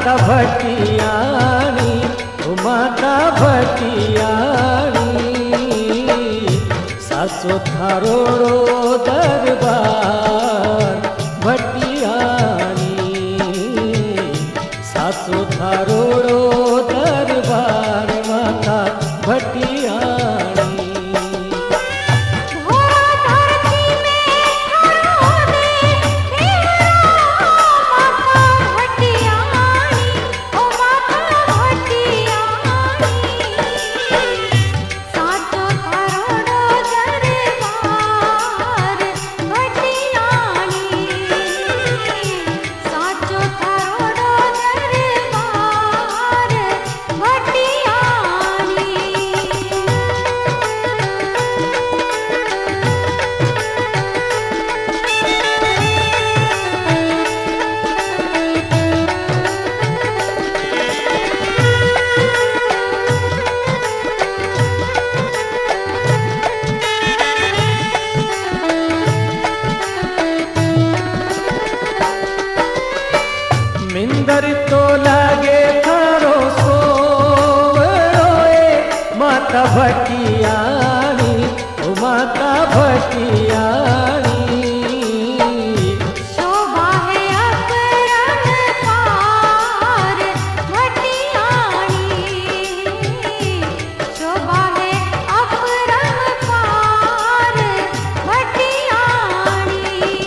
माता भटियाणी, ओ माता भटियाणी, सासो थारोड़ो दरबार भटियाणी, सासो थारोड़ो दरबार माता भटियाणी। मिंदर तो लागे थारो सोवरोए माता भटियाणी, ओ माता भटियाणी, शोभा है अपरंपार भटियाणी, शोभा है अपरंपार भटियाणी।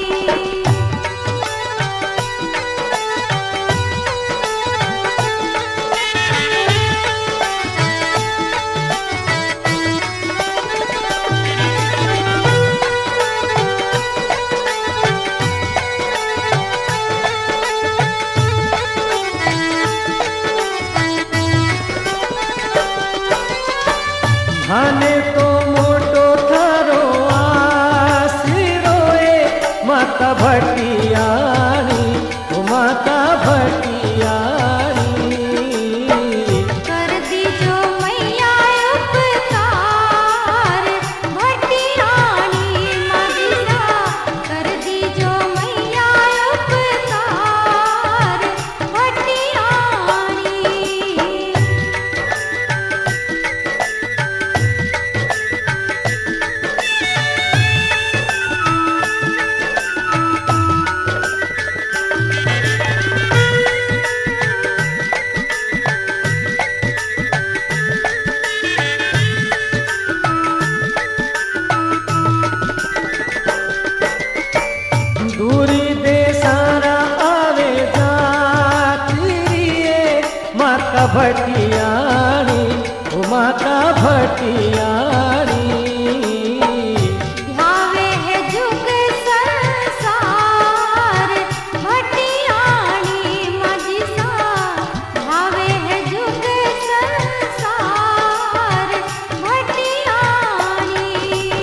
भाने तो मोटो थारो आसिरोए माता भटियाणी, ओ माता भटियाणी, कर दीजो मैया उपकार भटियाणी मदिरा, कर दीजो मैया उपकार भटियाणी। दूरी दे सारा आवे जातिरिए माता भटियाणी, ओ माता भटियाणी, ध्यावे है जुग संसार भटियाणी मदिसा, ध्यावे है जुग संसार भटियाणी।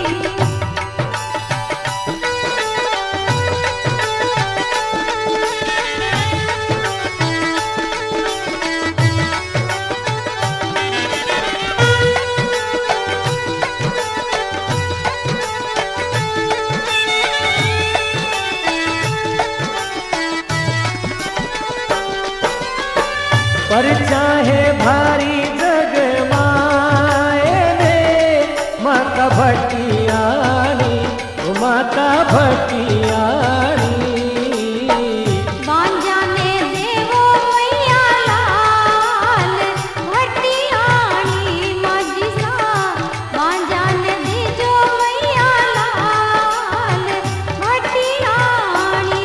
पर चाहे भारी जग माए ने माता भटियाणी, ओ माता भटियाणी, बांजाने देवो मैया लाल भटियाणी मदिसा, बांजाने दीजो मैया लाल भटियाणी।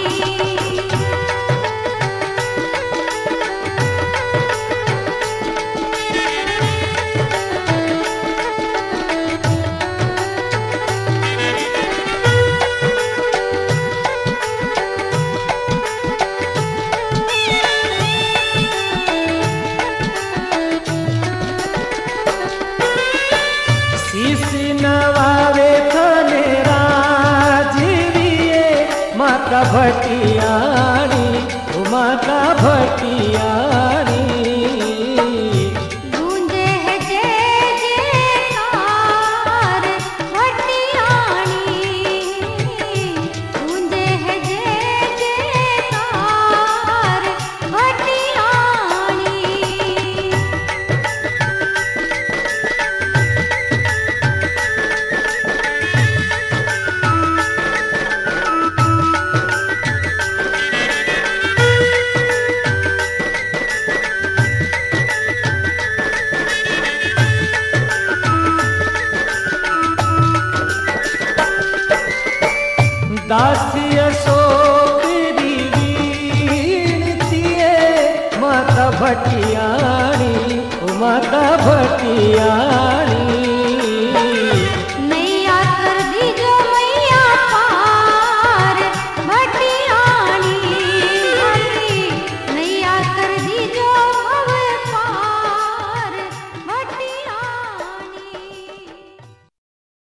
शीशी नवावे थने राजीविए माता भटियाणी, ओ माता भटियाणी, गूंजे है जय जयकार भटियाणी, गूंजे है जय जयकार भटियाणी। माता भटियाणी, ओ माता भटियाणी।